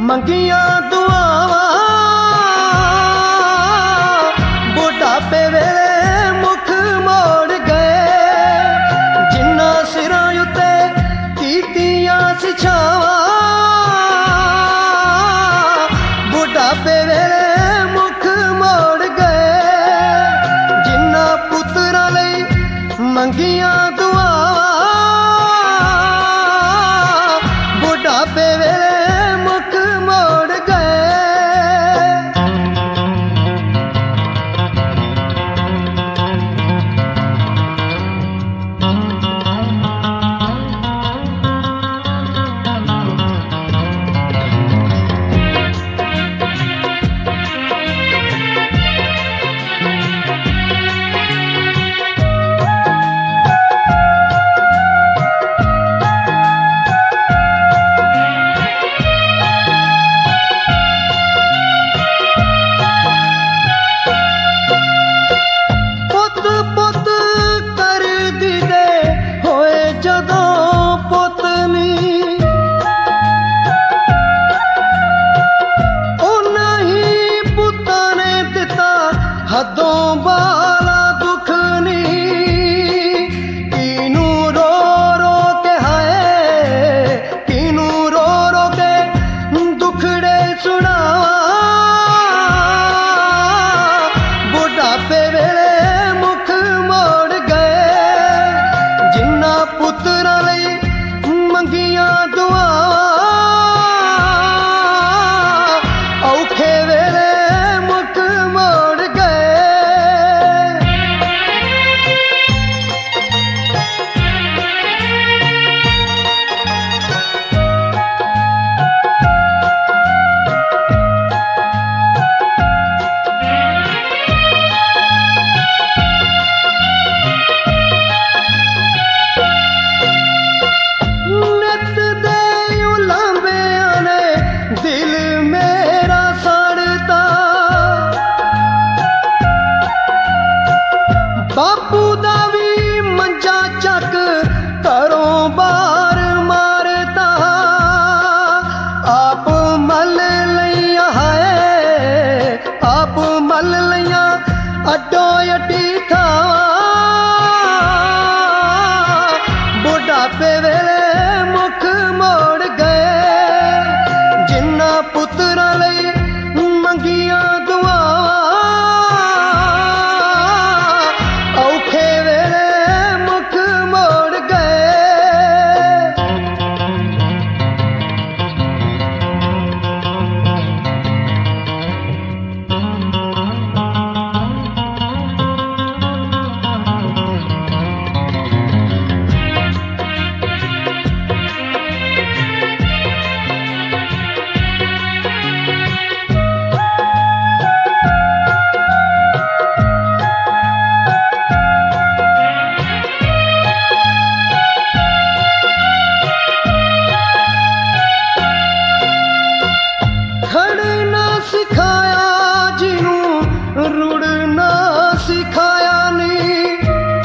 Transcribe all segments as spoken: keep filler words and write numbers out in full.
ਮੰਗੀਆਂ ਦੁਆਵਾਂ ਬੁਢਾਪੇ ਵੇਲੇ ਮੁਖ ਮੋੜ ਗਏ। ਜਿਨ੍ਹਾਂ ਸਿਰਾਂ ਉੱਤੇ ਕੀਤੀਆਂ ਸੀ ਛਾਵਾਂ ਬੁਢਾਪੇ ਵੇਲੇ ਮੁਖ ਮੋੜ ਗਏ। ਜਿਨ੍ਹਾਂ ਪੁੱਤਰਾਂ ਲਈ ਮੰਗੀਆਂ ਦੁਆਵਾਂ ਬੁਢਾਪੇ ਵੇਲੇ ਮੁਖ ਮੋੜ ਗਏ। ਹੱਦੋਂ ਬਾਲਾ ਦੁੱਖ ਨੀ ਕਿਨੂੰ ਰੋ ਰੋ ਕੇ ਹਾਏ ਕਿਨੂੰ ਰੋ ਰੋ ਕੇ ਦੁਖੜੇ ਸੁਣਾਵਾਂ ਬੁਢਾਪੇ ਵੇਲੇ ਮੁਖ ਮੋੜ ਗਏ। ਜਿਨ੍ਹਾਂ ਪੁੱਤਰਾਂ ਲਈ ਮੰਗੀਆਂ ਦੁਆਵਾਂ ਔਖੇ ਵੇਲੇ ਮੁਖ ਮੋੜ ਗਏ। ਦਿਲ ਮੇਰਾ ਸੜਦਾ ਬਾਪੂ ਦਾ ਵੀ ਮੰਜਾ ਚੱਕ ਘਰੋਂ ਬਾਹਰ ਮਾਰਦਾ। ਆਪ ਮੱਲ ਲਈਆਂ ਹਾਏ ਆਪ ਮੱਲ ਲਈਆਂ ਅੱਡੋ ਅੱਡੀ ਥਾਵਾਂ ਬੁਢਾਪੇ ਵੇਲੇ ਮੁਖ ਮੋੜ ਗਏ। ਜਿਨ੍ਹਾਂ ਪੁੱਤਰਾਂ ਲਈ ਮੰਗੀਆਂ ਦੁਆਵਾਂ ਔਖੇ ਵੇਲੇ ਮੁਖ ਮੋੜ ਗਏ। ਸਿਖਾਇਆ ਜਿਹਨੂੰ ਰੁੜਨਾ ਸਿਖਾਇਆ ਨੀ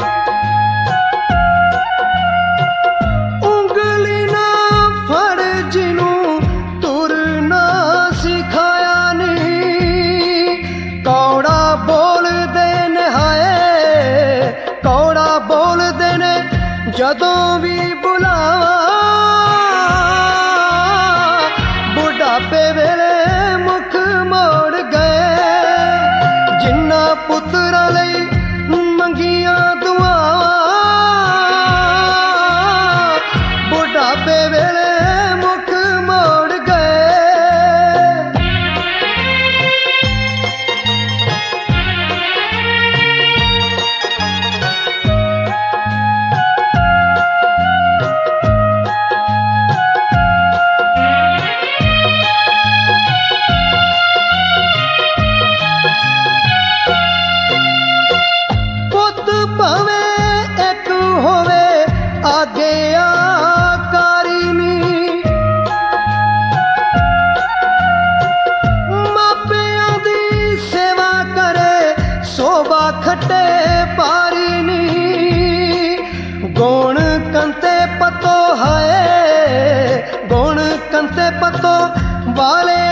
ਉਂਗਲੀ ਨਾ ਫੜ ਜਿਹਨੂੰ ਤੁਰਨਾ ਸਿਖਾਇਆ ਨੀ। ਕੌੜਾ ਬੋਲਦੇ ਨੇ ਹਾਏ ਕੌੜਾ ਬੋਲਦੇ ਨੇ ਜਦੋਂ ਵੀ ਬੁਲਾਵਾ ਬੁਢਾਪੇ ਵੇਲੇ ਮੁਖ ਮੋੜ ਗਏ। ਜਿਨ੍ਹਾਂ ਪੁੱਤਰਾਂ ਲਈ ਮੰਗੀਆਂ ਦੁਆਵਾਂ ਬੁਢਾਪੇ ਵੇਲੇ ਮੁਖ ਮੋੜ ਗਏ। ਵਾਲਿਆਂ